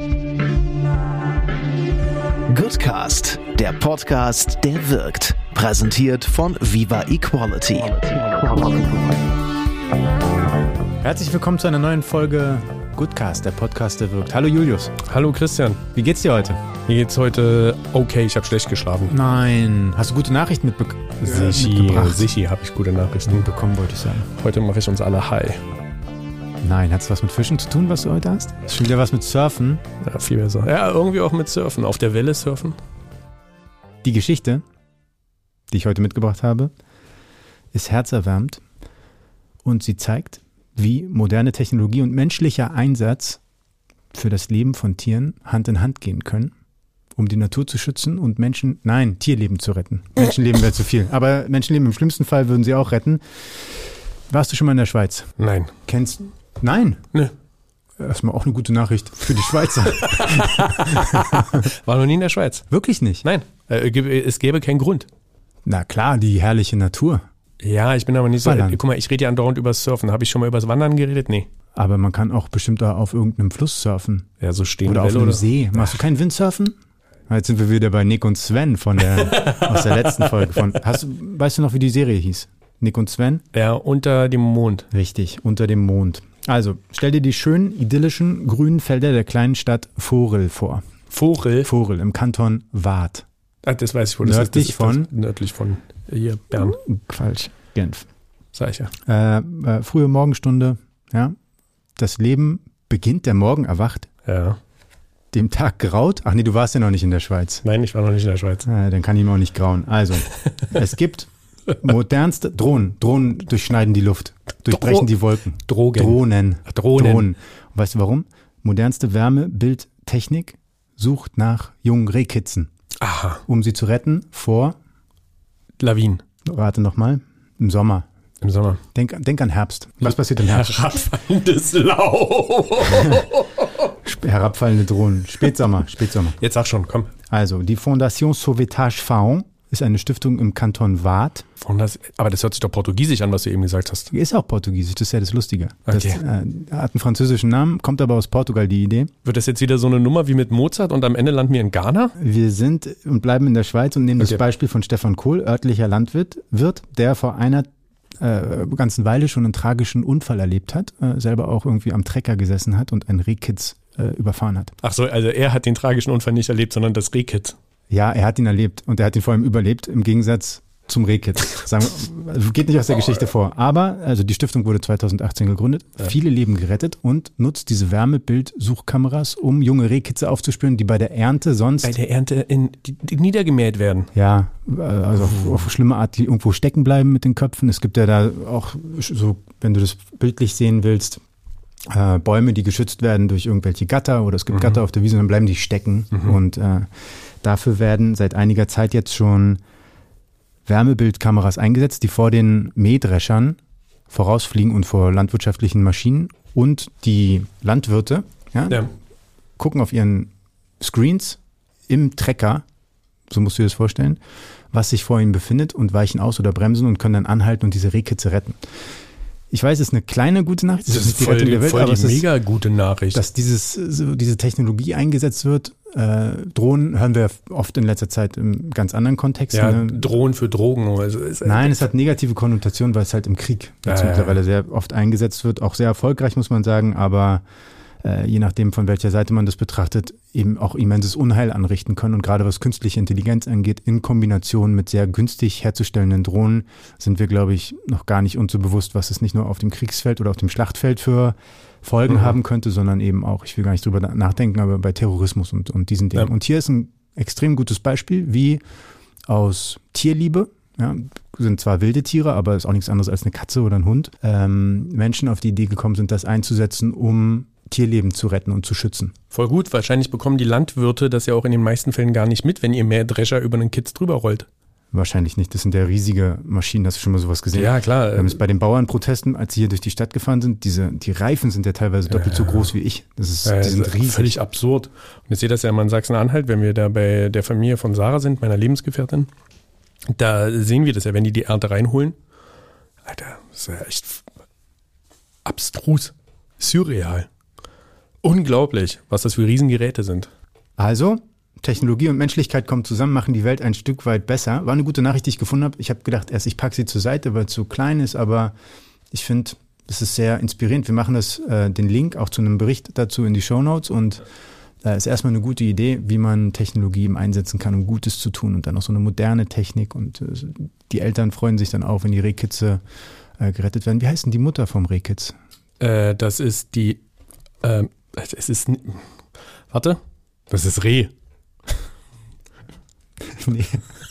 Goodcast, der Podcast, der wirkt. Präsentiert von Viva Equality. Herzlich willkommen zu einer neuen Folge Goodcast, der Podcast, der wirkt. Hallo Julius. Hallo Christian. Wie geht's dir heute? Mir geht's heute okay, ich habe schlecht geschlafen. Nein. Hast du gute Nachrichten mitgebracht? Sicher habe ich gute Nachrichten bekommen, wollte ich sagen. Heute mache ich uns alle high. Nein, hat es was mit Fischen zu tun, was du heute hast? Ist schon wieder was mit Surfen? Ja, viel besser. Ja, irgendwie auch mit Surfen. Auf der Welle surfen. Die Geschichte, die ich heute mitgebracht habe, ist herzerwärmend und sie zeigt, wie moderne Technologie und menschlicher Einsatz für das Leben von Tieren Hand in Hand gehen können, um die Natur zu schützen und Tierleben zu retten. Menschenleben wäre zu viel, aber Menschenleben im schlimmsten Fall würden sie auch retten. Warst du schon mal in der Schweiz? Nein. Nein? Nö. Erstmal auch eine gute Nachricht für die Schweizer. War noch nie in der Schweiz. Wirklich nicht? Nein, es gäbe keinen Grund. Na klar, die herrliche Natur. Ja, ich bin aber nicht so. Wandern. Guck mal, ich rede ja andauernd über Surfen. Habe ich schon mal über das Wandern geredet? Nee. Aber man kann auch bestimmt da auf irgendeinem Fluss surfen. Ja, so stehen oder auf einem See. Machst du kein Windsurfen? Jetzt sind wir wieder bei Nick und Sven aus der letzten Folge. Weißt du noch, wie die Serie hieß? Nick und Sven? Ja, unter dem Mond. Richtig, unter dem Mond. Also, stell dir die schönen, idyllischen, grünen Felder der kleinen Stadt Voghel vor. Voghel im Kanton Waadt. Ach, das weiß ich, wo das ist. Nördlich von hier, Bern. Falsch, Genf. Sag ich ja. Frühe Morgenstunde, ja. Das Leben beginnt, der Morgen erwacht. Ja. Dem Tag graut. Ach nee, du warst ja noch nicht in der Schweiz. Nein, ich war noch nicht in der Schweiz. Dann kann ihm auch nicht grauen. Also, es gibt modernste Drohnen durchschneiden die Luft, durchbrechen die Wolken. Drohnen. Und weißt du warum? Modernste Wärmebildtechnik sucht nach jungen Rehkitzen. Aha. Um sie zu retten vor Lawinen. Rate nochmal. Im Sommer. Im Sommer. Denk an Herbst. Was passiert im Herbst? Herabfallendes Laub. Herabfallende Drohnen. Spätsommer. Jetzt sag schon, komm. Also, die Fondation Sauvetage Faon ist eine Stiftung im Kanton Waadt. Aber das hört sich doch portugiesisch an, was du eben gesagt hast. Ist auch portugiesisch, das ist ja das Lustige. Okay. Das hat einen französischen Namen, kommt aber aus Portugal, die Idee. Wird das jetzt wieder so eine Nummer wie mit Mozart und am Ende landen wir in Ghana? Wir sind und bleiben in der Schweiz und nehmen das Beispiel von Stefan Kohl, örtlicher Landwirt, der vor einer ganzen Weile schon einen tragischen Unfall erlebt hat, selber auch irgendwie am Trecker gesessen hat und einen Rehkitz überfahren hat. Ach so, also er hat den tragischen Unfall nicht erlebt, sondern das Rehkitz. Ja, er hat ihn erlebt und er hat ihn vor allem überlebt, im Gegensatz zum Rehkitz. Geht nicht aus der Geschichte vor. Aber, also die Stiftung wurde 2018 gegründet, viele Leben gerettet und nutzt diese Wärmebild-Suchkameras, um junge Rehkitze aufzuspüren, die bei der Ernte die niedergemäht werden. Ja, also auf schlimme Art, die irgendwo stecken bleiben mit den Köpfen. Es gibt ja da auch so, wenn du das bildlich sehen willst, Bäume, die geschützt werden durch irgendwelche Gatter oder es gibt Gatter auf der Wiese und dann bleiben die stecken. Und dafür werden seit einiger Zeit jetzt schon Wärmebildkameras eingesetzt, die vor den Mähdreschern vorausfliegen und vor landwirtschaftlichen Maschinen. Und die Landwirte gucken auf ihren Screens im Trecker, so musst du dir das vorstellen, was sich vor ihnen befindet und weichen aus oder bremsen und können dann anhalten und diese Rehkitze retten. Ich weiß, es ist eine kleine gute Nachricht. Das ist voll die mega gute Nachricht. Dass diese Technologie eingesetzt wird. Drohnen hören wir oft in letzter Zeit im ganz anderen Kontext. Ja, Drohnen für Drogen. Also Nein, es hat negative Konnotationen, weil es halt im Krieg mittlerweile sehr oft eingesetzt wird. Auch sehr erfolgreich, muss man sagen, aber je nachdem, von welcher Seite man das betrachtet, eben auch immenses Unheil anrichten können. Und gerade was künstliche Intelligenz angeht, in Kombination mit sehr günstig herzustellenden Drohnen, sind wir, glaube ich, noch gar nicht uns so bewusst, was es nicht nur auf dem Kriegsfeld oder auf dem Schlachtfeld für Folgen haben könnte, sondern eben auch, ich will gar nicht drüber nachdenken, aber bei Terrorismus und diesen Dingen. Ja. Und hier ist ein extrem gutes Beispiel, wie aus Tierliebe, sind zwar wilde Tiere, aber ist auch nichts anderes als eine Katze oder ein Hund, Menschen auf die Idee gekommen sind, das einzusetzen, um Tierleben zu retten und zu schützen. Voll gut, wahrscheinlich bekommen die Landwirte das ja auch in den meisten Fällen gar nicht mit, wenn ihr Mähdrescher über einen Kitz drüber rollt. Wahrscheinlich nicht, das sind ja riesige Maschinen, hast du schon mal sowas gesehen? Ja, klar. Wir haben es bei den Bauernprotesten, als sie hier durch die Stadt gefahren sind, die Reifen sind ja teilweise doppelt so groß wie ich. Die sind riesig. Völlig absurd. Und ich sehe das ja immer in Sachsen-Anhalt, wenn wir da bei der Familie von Sarah sind, meiner Lebensgefährtin, da sehen wir das ja, wenn die Ernte reinholen. Alter, das ist ja echt abstrus, surreal. Unglaublich, was das für Riesengeräte sind. Also, Technologie und Menschlichkeit kommen zusammen, machen die Welt ein Stück weit besser. War eine gute Nachricht, die ich gefunden habe. Ich habe gedacht, ich packe sie zur Seite, weil es so klein ist, aber ich finde, es ist sehr inspirierend. Wir machen den Link auch zu einem Bericht dazu in die Shownotes und da ist erstmal eine gute Idee, wie man Technologie eben einsetzen kann, um Gutes zu tun und dann noch so eine moderne Technik und die Eltern freuen sich dann auch, wenn die Rehkitze gerettet werden. Wie heißt denn die Mutter vom Rehkitz? Das ist die, das ist Reh. Nee.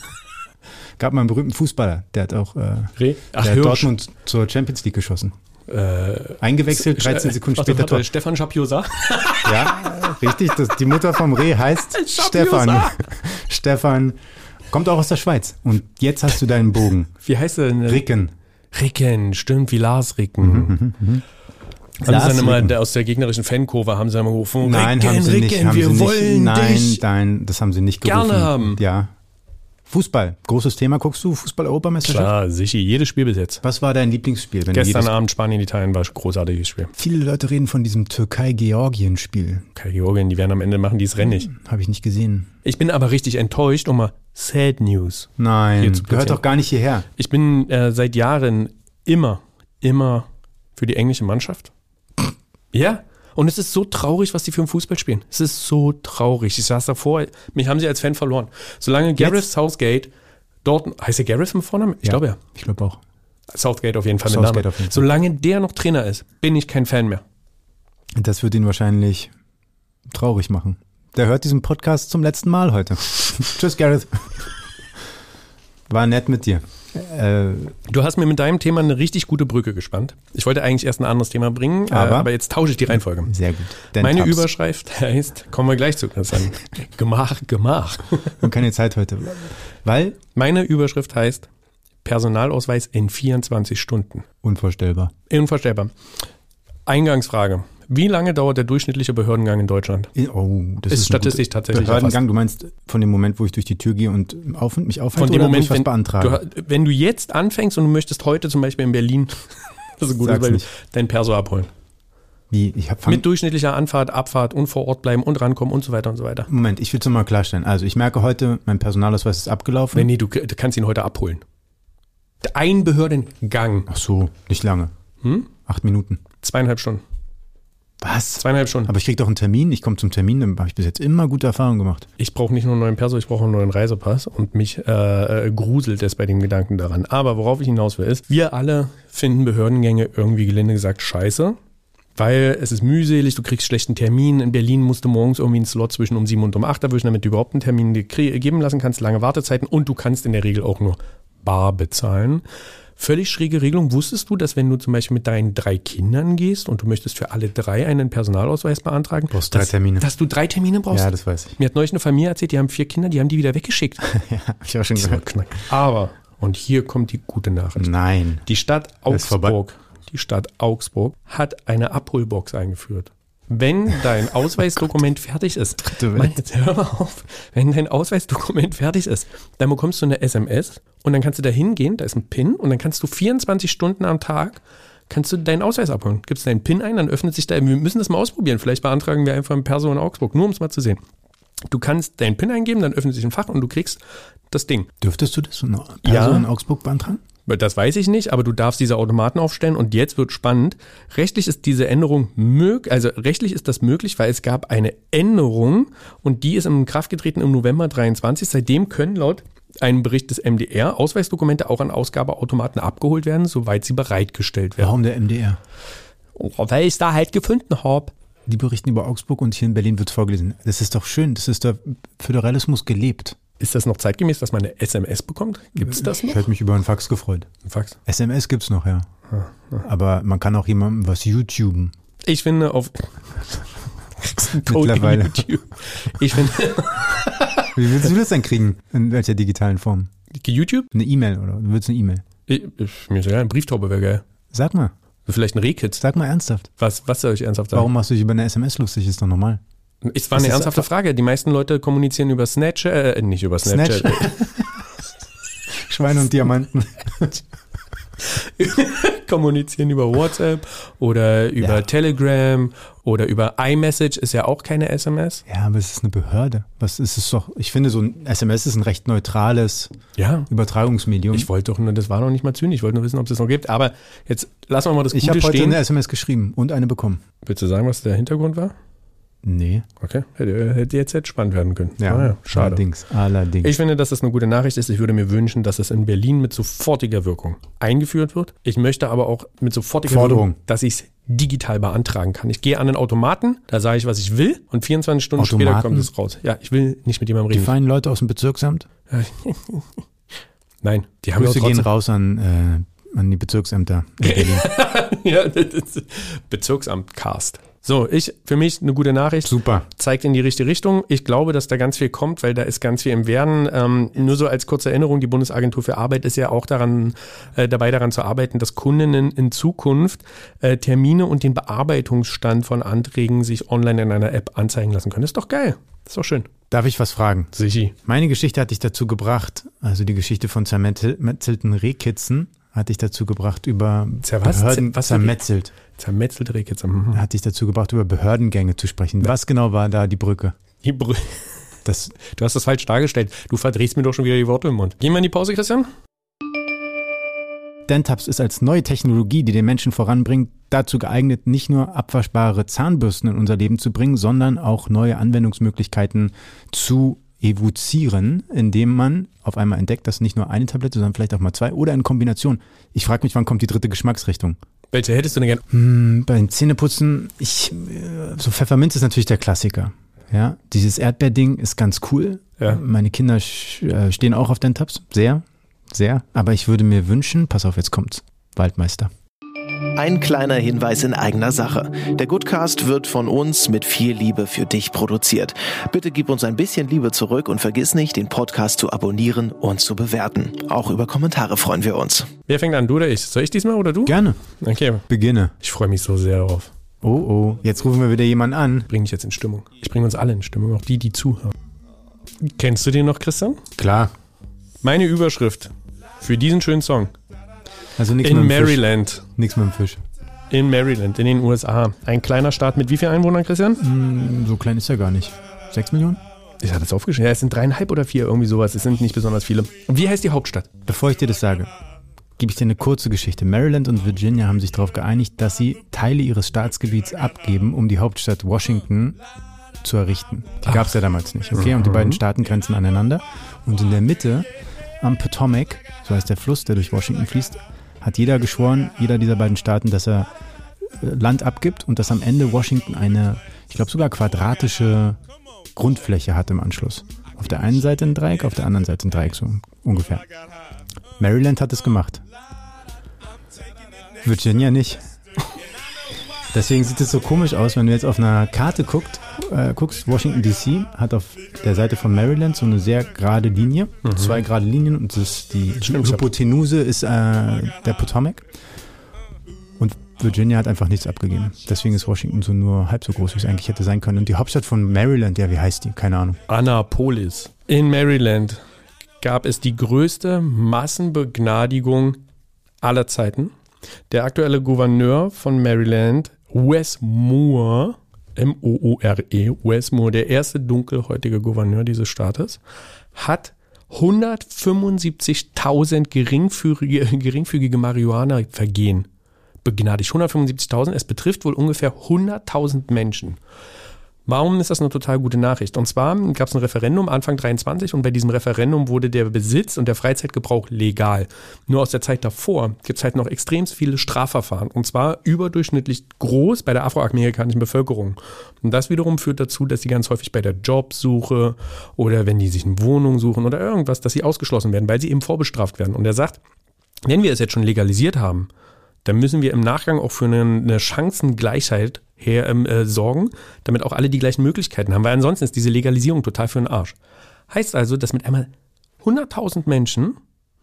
Gab mal einen berühmten Fußballer, der hat auch Dortmund zur Champions League geschossen. Eingewechselt, 13 Sekunden später Tor. Stefan Schapiosa. Ja, richtig. Die Mutter vom Reh heißt Stefan. Stefan kommt auch aus der Schweiz. Und jetzt hast du deinen Bogen. Wie heißt er denn? Ricken. Ricken, stimmt, wie Lars Ricken. Haben sie dann immer aus der gegnerischen Fankurve haben sie immer gerufen, nein, Ricken, haben sie nicht, Ricken, wir wollen dich. Nein, das haben sie nicht gerufen. Gerne haben. Ja. Fußball, großes Thema. Guckst du Fußball-Europameisterschaft? Klar, sicher, jedes Spiel bis jetzt. Was war dein Lieblingsspiel? Gestern Abend Spanien-Italien war ein großartiges Spiel. Viele Leute reden von diesem Türkei-Georgien-Spiel. Türkei-Georgien, die werden am Ende machen, die es rennig. Habe ich nicht gesehen. Ich bin aber richtig enttäuscht, um mal Sad News. Nein, gehört doch gar nicht hierher. Ich bin seit Jahren immer für die englische Mannschaft. Ja, und es ist so traurig, was die für einen Fußball spielen. Es ist so traurig. Ich saß davor, mich haben sie als Fan verloren. Solange Gareth Southgate dort, heißt der Gareth im Vornamen? Ich glaube ja. Ich glaube auch. Southgate auf jeden Fall der Name. Solange der noch Trainer ist, bin ich kein Fan mehr. Das wird ihn wahrscheinlich traurig machen. Der hört diesen Podcast zum letzten Mal heute. Tschüss, Gareth. War nett mit dir. Du hast mir mit deinem Thema eine richtig gute Brücke gespannt. Ich wollte eigentlich erst ein anderes Thema bringen, aber jetzt tausche ich die Reihenfolge. Sehr gut. Meine Überschrift heißt, kommen wir gleich zu, Christian. Gemach. Wir haben keine Zeit heute. Weil? Meine Überschrift heißt, Personalausweis in 24 Stunden. Unvorstellbar. Eingangsfrage. Wie lange dauert der durchschnittliche Behördengang in Deutschland? Oh, das ist statistisch tatsächlich. Behördengang, du meinst von dem Moment, wo ich durch die Tür gehe und mich aufhalte, von dem Moment, wo ich was beantrage? Wenn du jetzt anfängst und du möchtest heute zum Beispiel in Berlin, das ist gut, dein Perso abholen. Wie? Mit durchschnittlicher Anfahrt, Abfahrt und vor Ort bleiben und rankommen und so weiter und so weiter. Moment, ich will es nochmal klarstellen. Also ich merke heute, mein Personalausweis ist abgelaufen. Nee, du kannst ihn heute abholen. Ein Behördengang. Ach so, nicht lange. 8 Minuten. 2,5 Stunden. Was? 2,5 Stunden. Aber ich kriege doch einen Termin, ich komme zum Termin, dann habe ich bis jetzt immer gute Erfahrungen gemacht. Ich brauche nicht nur einen neuen Perso, ich brauche einen neuen Reisepass und mich gruselt es bei dem Gedanken daran. Aber worauf ich hinaus will ist, wir alle finden Behördengänge irgendwie gelinde gesagt scheiße, weil es ist mühselig, du kriegst schlechten Termin. In Berlin musst du morgens irgendwie einen Slot zwischen um 7 und um 8 erwischen, damit du überhaupt einen Termin dir geben lassen kannst, lange Wartezeiten und du kannst in der Regel auch nur bar bezahlen. Völlig schräge Regelung. Wusstest du, dass wenn du zum Beispiel mit deinen 3 Kindern gehst und du möchtest für alle 3 einen Personalausweis beantragen, brauchst 3 Termine. Dass du 3 Termine brauchst? Ja, das weiß ich. Mir hat neulich eine Familie erzählt, die haben 4 Kinder, die haben die wieder weggeschickt. Ja, hab ich auch schon gehört. Aber, und hier kommt die gute Nachricht. Nein. Die Stadt Augsburg hat eine Abholbox eingeführt. Wenn dein Ausweisdokument fertig ist, jetzt hör mal auf, wenn dein Ausweisdokument fertig ist, dann bekommst du eine SMS und dann kannst du da hingehen, da ist ein PIN und dann kannst du 24 Stunden am Tag deinen Ausweis abholen. Gibst deinen PIN ein, dann öffnet sich wir müssen das mal ausprobieren, vielleicht beantragen wir einfach ein Perso in Augsburg, nur um es mal zu sehen. Du kannst deinen PIN eingeben, dann öffnet sich ein Fach und du kriegst das Ding. Dürftest du das Perso in Augsburg beantragen? Das weiß ich nicht, aber du darfst diese Automaten aufstellen und jetzt wird spannend. Rechtlich ist diese Änderung rechtlich ist das möglich, weil es gab eine Änderung und die ist in Kraft getreten im November 23. Seitdem können laut einem Bericht des MDR Ausweisdokumente auch an Ausgabeautomaten abgeholt werden, soweit sie bereitgestellt werden. Warum der MDR? Weil ich es da halt gefunden habe. Die berichten über Augsburg und hier in Berlin wird es vorgelesen. Das ist doch schön, das ist der Föderalismus gelebt. Ist das noch zeitgemäß, dass man eine SMS bekommt? Gibt es das noch? Ich hätte mich über einen Fax gefreut. Ein Fax? SMS gibt's noch, ja. Aber man kann auch jemandem was YouTuben. Ich finde auf mittlerweile. YouTube. Ich finde. Wie willst du das denn kriegen? In welcher digitalen Form? YouTube? Eine E-Mail oder? Du willst eine E-Mail? Mir ist ja eine Brieftaube wäre geil. Sag mal. Vielleicht ein Rehkitz. Sag mal ernsthaft. Was soll ich ernsthaft sagen? Warum machst du dich über eine SMS lustig? Ist doch normal. Es war eine ernsthafte Frage. Die meisten Leute kommunizieren über Snapchat, nicht über Snapchat. Schweine und Diamanten. kommunizieren über WhatsApp oder über Telegram oder über iMessage ist ja auch keine SMS. Ja, aber es ist eine Behörde. Was ist es doch? Ich finde, so ein SMS ist ein recht neutrales Übertragungsmedium. Ich wollte doch nur, das war noch nicht mal zynisch, ich wollte nur wissen, ob es das noch gibt. Aber jetzt lassen wir mal das Gute stehen. Ich habe heute eine SMS geschrieben und eine bekommen. Willst du sagen, was der Hintergrund war? Nee. Okay, hätte jetzt spannend werden können. Ja, schade. Allerdings. Ich finde, dass das eine gute Nachricht ist. Ich würde mir wünschen, dass es in Berlin mit sofortiger Wirkung eingeführt wird. Ich möchte aber auch mit sofortiger Wirkung, dass ich es digital beantragen kann. Ich gehe an den Automaten, da sage ich, was ich will und 24 Stunden später kommt es raus. Ja, ich will nicht mit jemandem reden. Die feinen Leute aus dem Bezirksamt? Nein, die haben Grüße gehen raus an die Bezirksämter in Berlin. Ja, das ist Bezirksamt-Cast. So, für mich eine gute Nachricht. Super. Zeigt in die richtige Richtung. Ich glaube, dass da ganz viel kommt, weil da ist ganz viel im Werden. Nur so als kurze Erinnerung, die Bundesagentur für Arbeit ist ja auch dabei daran zu arbeiten, dass Kundinnen in Zukunft Termine und den Bearbeitungsstand von Anträgen sich online in einer App anzeigen lassen können. Das ist doch geil. Das ist doch schön. Darf ich was fragen? Sichi. Meine Geschichte hat dich dazu gebracht, also die Geschichte von zermetzelten Rehkitzen, hat dich dazu gebracht über Zermetzelte Rehkitze. Hat dich dazu gebracht, über Behördengänge zu sprechen. Was genau war da die Brücke? Die Brücke. Du hast das falsch dargestellt. Du verdrehst mir doch schon wieder die Worte im Mund. Gehen wir in die Pause, Christian? Dentabs ist als neue Technologie, die den Menschen voranbringt, dazu geeignet, nicht nur abwaschbare Zahnbürsten in unser Leben zu bringen, sondern auch neue Anwendungsmöglichkeiten zu evozieren, indem man auf einmal entdeckt, dass nicht nur eine Tablette, sondern vielleicht auch mal zwei oder in Kombination. Ich frage mich, wann kommt die dritte Geschmacksrichtung? Welche hättest du denn gern? Beim Zähneputzen, so Pfefferminz ist natürlich der Klassiker. Ja, dieses Erdbeerding ist ganz cool. Ja. Meine Kinder stehen auch auf Dentabs. Sehr, sehr. Aber ich würde mir wünschen, pass auf, jetzt kommt's, Waldmeister. Ein kleiner Hinweis in eigener Sache. Der Goodcast wird von uns mit viel Liebe für dich produziert. Bitte gib uns ein bisschen Liebe zurück und vergiss nicht, den Podcast zu abonnieren und zu bewerten. Auch über Kommentare freuen wir uns. Wer fängt an, du oder ich? Soll ich diesmal oder du? Gerne. Okay. Beginne. Ich freue mich so sehr darauf. Oh, jetzt rufen wir wieder jemanden an. Bring dich jetzt in Stimmung. Ich bringe uns alle in Stimmung, auch die zuhören. Kennst du den noch, Christian? Klar. Meine Überschrift für diesen schönen Song. Also nichts in mit dem Maryland. Fisch. Nichts mit dem Fisch. In Maryland, in den USA. Ein kleiner Staat mit wie vielen Einwohnern, Christian? So klein ist er gar nicht. 6 Millionen? Ich hatte das aufgeschrieben. Ja, es sind 3,5 oder 4, irgendwie sowas. Es sind nicht besonders viele. Und wie heißt die Hauptstadt? Bevor ich dir das sage, gebe ich dir eine kurze Geschichte. Maryland und Virginia haben sich darauf geeinigt, dass sie Teile ihres Staatsgebiets abgeben, um die Hauptstadt Washington zu errichten. Die gab es ja damals nicht. Okay, und die beiden Staaten grenzen aneinander. Und in der Mitte, am Potomac, so heißt der Fluss, der durch Washington fließt, hat jeder geschworen, jeder dieser beiden Staaten, dass er Land abgibt und dass am Ende Washington eine, ich glaube sogar quadratische Grundfläche hat im Anschluss. Auf der einen Seite ein Dreieck, auf der anderen Seite ein Dreieck, so ungefähr. Maryland hat es gemacht. Virginia nicht. Deswegen sieht es so komisch aus, wenn du jetzt auf einer Karte guckst, Washington DC hat auf der Seite von Maryland so eine sehr gerade Linie, 2 gerade Linien und die Hypotenuse ist der Potomac. Und Virginia hat einfach nichts abgegeben. Deswegen ist Washington so nur halb so groß, wie es eigentlich hätte sein können. Und die Hauptstadt von Maryland, ja, wie heißt die? Keine Ahnung. Annapolis. In Maryland gab es die größte Massenbegnadigung aller Zeiten. Der aktuelle Gouverneur von Maryland, Wes Moore, M-O-O-R-E, Wes Moore, der erste dunkelhäutige Gouverneur dieses Staates, hat 175.000 geringfügige Marihuana-Vergehen begnadigt. 175.000, es betrifft wohl ungefähr 100.000 Menschen. Warum ist das eine total gute Nachricht? Und zwar gab es ein Referendum Anfang 23 und bei diesem Referendum wurde der Besitz und der Freizeitgebrauch legal. Nur aus der Zeit davor gibt es halt noch extrem viele Strafverfahren und zwar überdurchschnittlich groß bei der afroamerikanischen Bevölkerung. Und das wiederum führt dazu, dass sie ganz häufig bei der Jobsuche oder wenn die sich eine Wohnung suchen oder irgendwas, dass sie ausgeschlossen werden, weil sie eben vorbestraft werden. Und er sagt, wenn wir es jetzt schon legalisiert haben, dann müssen wir im Nachgang auch für eine Chancengleichheit sorgen, damit auch alle die gleichen Möglichkeiten haben, weil ansonsten ist diese Legalisierung total für den Arsch. Heißt also, dass mit einmal 100.000 Menschen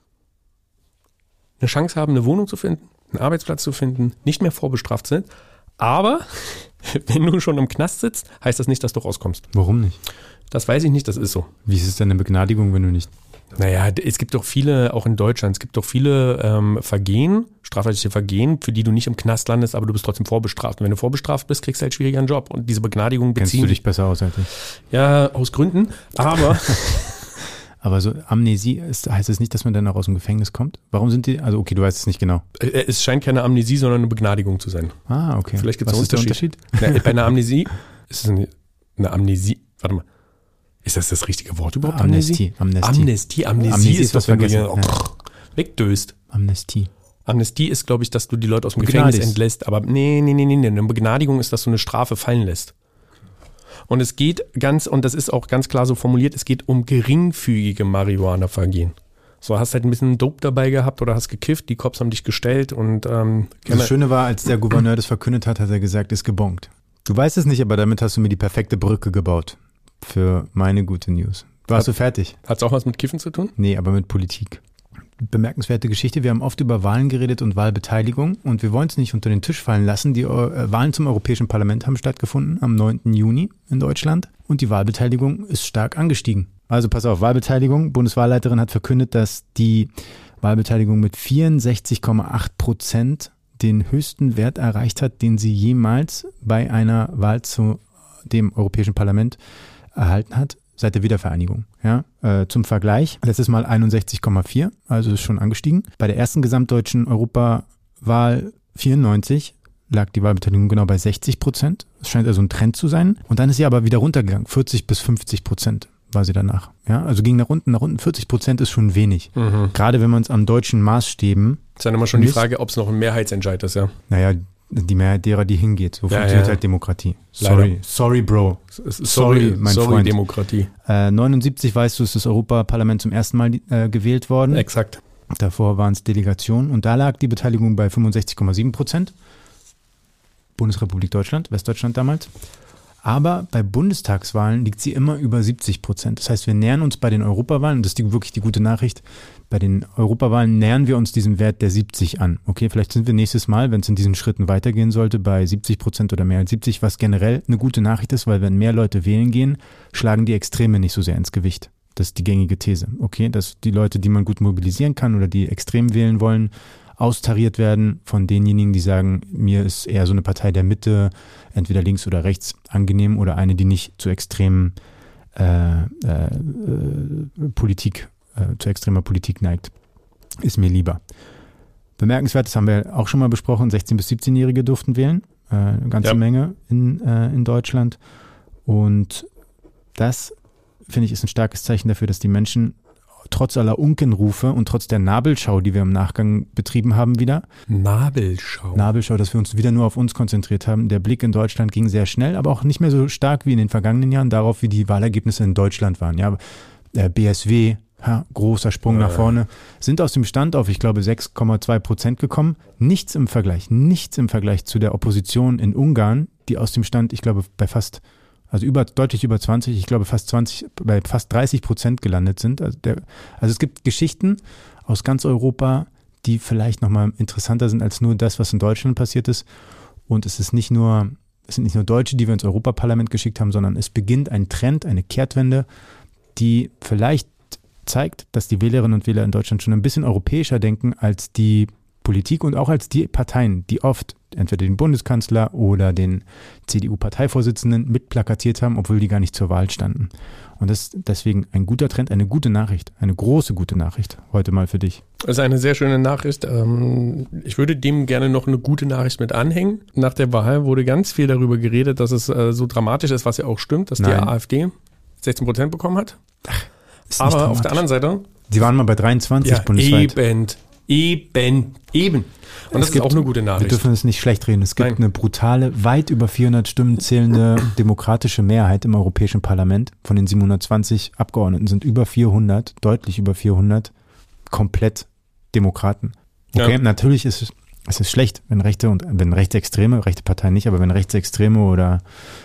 eine Chance haben, eine Wohnung zu finden, einen Arbeitsplatz zu finden, nicht mehr vorbestraft sind, aber wenn du schon im Knast sitzt, heißt das nicht, dass du rauskommst. Warum nicht? Das weiß ich nicht, das ist so. Wie ist es denn eine Begnadigung, wenn du nicht Naja, es gibt doch viele, auch in Deutschland, es gibt doch viele Vergehen, strafrechtliche Vergehen, für die du nicht im Knast landest, aber du bist trotzdem vorbestraft. Und wenn du vorbestraft bist, kriegst du halt schwieriger einen Job. Und diese Begnadigung beziehen... Kennst du dich besser aus als ich? Ja, aus Gründen, aber... Aber so Amnesie, heißt es nicht, dass man dann auch aus dem Gefängnis kommt? Warum sind die, also okay, du weißt es nicht genau. Es scheint keine Amnesie, sondern eine Begnadigung zu sein. Ah, okay. Vielleicht gibt es einen Unterschied? Na, bei einer Amnesie, ist es eine Amnesie, warte mal. Ist das richtige Wort überhaupt? Amnestie. Amnesie ist was, wenn du wegdöst. Amnestie ist, glaube ich, dass du die Leute aus dem Gefängnis entlässt. Aber nee. Eine Begnadigung ist, dass du eine Strafe fallen lässt. Und es geht und das ist auch ganz klar so formuliert, es geht um geringfügige Marihuana-Vergehen. So, hast halt ein bisschen Dope dabei gehabt oder hast gekifft, die Cops haben dich gestellt und das Schöne war, als der Gouverneur das verkündet hat, hat er gesagt, ist gebongt. Du weißt es nicht, aber damit hast du mir die perfekte Brücke gebaut für meine gute News. Warst du fertig? Hat es auch was mit Kiffen zu tun? Nee, aber mit Politik. Bemerkenswerte Geschichte. Wir haben oft über Wahlen geredet und Wahlbeteiligung und wir wollen es nicht unter den Tisch fallen lassen. Die Wahlen zum Europäischen Parlament haben stattgefunden am 9. Juni in Deutschland und die Wahlbeteiligung ist stark angestiegen. Also pass auf, Wahlbeteiligung. Bundeswahlleiterin hat verkündet, dass die Wahlbeteiligung mit 64,8% den höchsten Wert erreicht hat, den sie jemals bei einer Wahl zu dem Europäischen Parlament erhalten hat, seit der Wiedervereinigung. Ja, zum Vergleich, letztes Mal 61,4, also ist schon angestiegen. Bei der ersten gesamtdeutschen Europawahl 94 lag die Wahlbeteiligung genau bei 60%. Das scheint also ein Trend zu sein. Und dann ist sie aber wieder runtergegangen, 40 bis 50% war sie danach. Ja, also ging nach unten. 40% ist schon wenig. Mhm. Gerade wenn man es an deutschen Maßstäben... Das ist dann immer schon die Frage, ob es noch ein Mehrheitsentscheid ist, ja. Naja, die Mehrheit derer, die hingeht. So funktioniert halt Demokratie. Sorry, Bro. Sorry, mein Freund. Demokratie. 79, weißt du, ist das Europaparlament zum ersten Mal gewählt worden. Exakt. Davor waren es Delegationen und da lag die Beteiligung bei 65,7%. Bundesrepublik Deutschland, Westdeutschland damals. Aber bei Bundestagswahlen liegt sie immer über 70%. Das heißt, wir nähern uns bei den Europawahlen, und das ist wirklich die gute Nachricht, bei den Europawahlen nähern wir uns diesem Wert der 70 an. Okay, vielleicht sind wir nächstes Mal, wenn es in diesen Schritten weitergehen sollte, bei 70% oder mehr als 70, was generell eine gute Nachricht ist, weil wenn mehr Leute wählen gehen, schlagen die Extreme nicht so sehr ins Gewicht. Das ist die gängige These. Okay, dass die Leute, die man gut mobilisieren kann oder die extrem wählen wollen, austariert werden von denjenigen, die sagen, mir ist eher so eine Partei der Mitte, entweder links oder rechts angenehm oder eine, die nicht zu extremer Politik neigt. Ist mir lieber. Bemerkenswert, das haben wir auch schon mal besprochen, 16- bis 17-Jährige durften wählen, eine ganze Menge in Deutschland und das, finde ich, ist ein starkes Zeichen dafür, dass die Menschen trotz aller Unkenrufe und trotz der Nabelschau, die wir im Nachgang betrieben haben wieder. Nabelschau, dass wir uns wieder nur auf uns konzentriert haben. Der Blick in Deutschland ging sehr schnell, aber auch nicht mehr so stark wie in den vergangenen Jahren darauf, wie die Wahlergebnisse in Deutschland waren. Ja, BSW, großer Sprung nach vorne, sind aus dem Stand auf, ich glaube, 6,2% gekommen. Nichts im Vergleich zu der Opposition in Ungarn, die aus dem Stand, ich glaube, bei deutlich über 20, ich glaube bei fast 30% gelandet sind. Also es gibt Geschichten aus ganz Europa, die vielleicht nochmal interessanter sind als nur das, was in Deutschland passiert ist. Und es sind nicht nur Deutsche, die wir ins Europaparlament geschickt haben, sondern es beginnt ein Trend, eine Kehrtwende, die vielleicht zeigt, dass die Wählerinnen und Wähler in Deutschland schon ein bisschen europäischer denken als die Politik und auch als die Parteien, die oft entweder den Bundeskanzler oder den CDU-Parteivorsitzenden mitplakatiert haben, obwohl die gar nicht zur Wahl standen. Und das ist deswegen ein guter Trend, eine gute Nachricht, eine große gute Nachricht heute mal für dich. Das ist eine sehr schöne Nachricht. Ich würde dem gerne noch eine gute Nachricht mit anhängen. Nach der Wahl wurde ganz viel darüber geredet, dass es so dramatisch ist, was ja auch stimmt, dass die AfD 16% bekommen hat. Aber auf der anderen Seite... Sie waren mal bei 23 bundesweit. Eben. Und das ist auch eine gute Nachricht. Wir dürfen es nicht schlecht reden. Es gibt eine brutale, weit über 400 Stimmen zählende demokratische Mehrheit im Europäischen Parlament. Von den 720 Abgeordneten sind über 400, deutlich über 400, komplett Demokraten. Okay, ja. Natürlich ist es schlecht, wenn Rechtsextreme, rechte Parteien nicht, aber wenn Rechtsextreme oder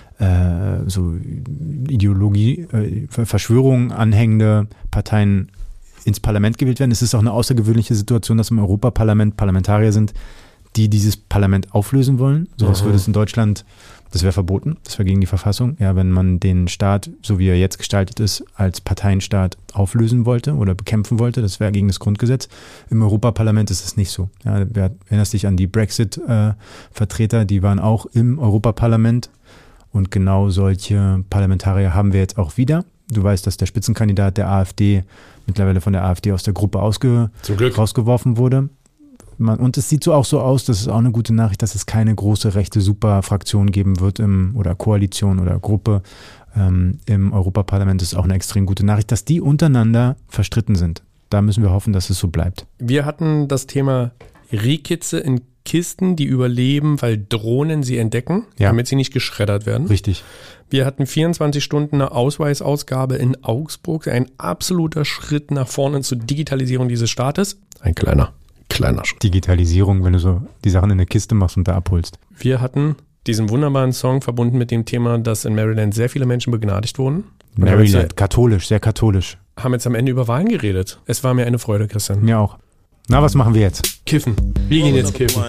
so Ideologie, Verschwörungen anhängende Parteien ins Parlament gewählt werden. Es ist auch eine außergewöhnliche Situation, dass im Europaparlament Parlamentarier sind, die dieses Parlament auflösen wollen. Sowas würde es in Deutschland, das wäre verboten, das wäre gegen die Verfassung. Ja, wenn man den Staat, so wie er jetzt gestaltet ist, als Parteienstaat auflösen wollte oder bekämpfen wollte, das wäre gegen das Grundgesetz. Im Europaparlament ist es nicht so. Ja, du erinnerst dich an die Brexit-Vertreter, die waren auch im Europaparlament und genau solche Parlamentarier haben wir jetzt auch wieder. Du weißt, dass der Spitzenkandidat der AfD mittlerweile von der AfD aus der Gruppe rausgeworfen wurde. Und es sieht auch so aus, das ist auch eine gute Nachricht, dass es keine große rechte Superfraktion geben wird oder Koalition oder Gruppe im Europaparlament. Das ist auch eine extrem gute Nachricht, dass die untereinander verstritten sind. Da müssen wir hoffen, dass es so bleibt. Wir hatten das Thema Rehkitze in Kisten, die überleben, weil Drohnen sie entdecken, damit sie nicht geschreddert werden. Richtig. Wir hatten 24 Stunden eine Ausweisausgabe in Augsburg. Ein absoluter Schritt nach vorne zur Digitalisierung dieses Staates. Ein kleiner Schritt. Digitalisierung, wenn du so die Sachen in eine Kiste machst und da abholst. Wir hatten diesen wunderbaren Song verbunden mit dem Thema, dass in Maryland sehr viele Menschen begnadigt wurden. Maryland, katholisch, sehr katholisch. Haben jetzt am Ende über Wahlen geredet. Es war mir eine Freude, Christian. Mir auch. Na, was machen wir jetzt? Kiffen. Wir gehen jetzt kiffen.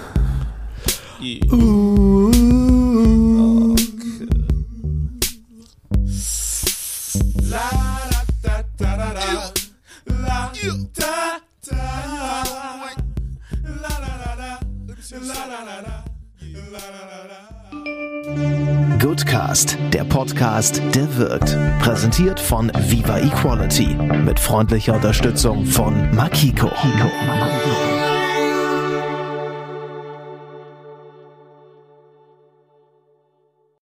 Goodcast, der Podcast, der wirkt. Präsentiert von Viva Equality mit freundlicher Unterstützung von Makiko.